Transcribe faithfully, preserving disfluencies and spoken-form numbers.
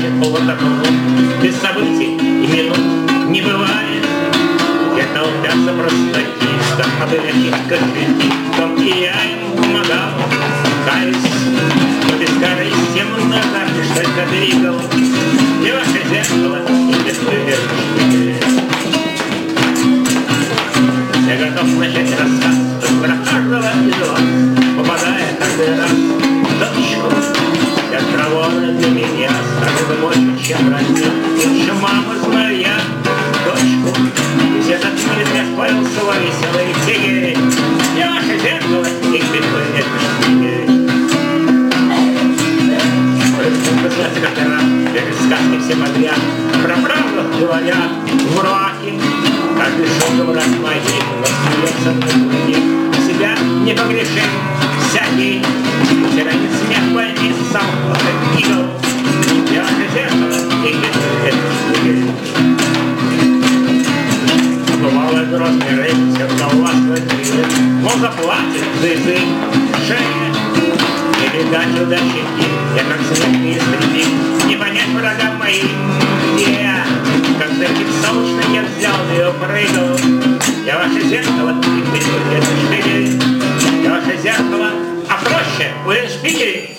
полутонуло, без событий и минут не бывает. Где толпятся просто чисто, а вы каких-то кредитов, и я ему помогал. Каюсь, но без корысти много, лишь только двигал. И ваше зеркало, и без выверки. Я готов начать рассказ про каждого из вас, попадая каждый раз в точку. Я травой для меня стали больше, чем родня. Лучше маму знаю я, дочку. Ведь этот мир не спалился во веселые тигри. Я ваше зеркало, и битвы нет книги. Вы знаете, как я рад, верить сказки все подряд. Про правду говорят в мраке. Каждый шел враг моей, но смеется на груди. Себя не погрешим всякий. Тиранит смех больницам, как игл. Я ваше зеркало, и битвы нет книги. Бывало грозный рейд, все у вас хватило. Он заплатит за язык шея. Не видать удачи, я как снег не истребил. Не понять врагам моим, где я. Как дырки солнечной я взял и упрыгал. Я ваше зеркало, и ты это шпигель. Я ваше зеркало, а проще, вы шпигель.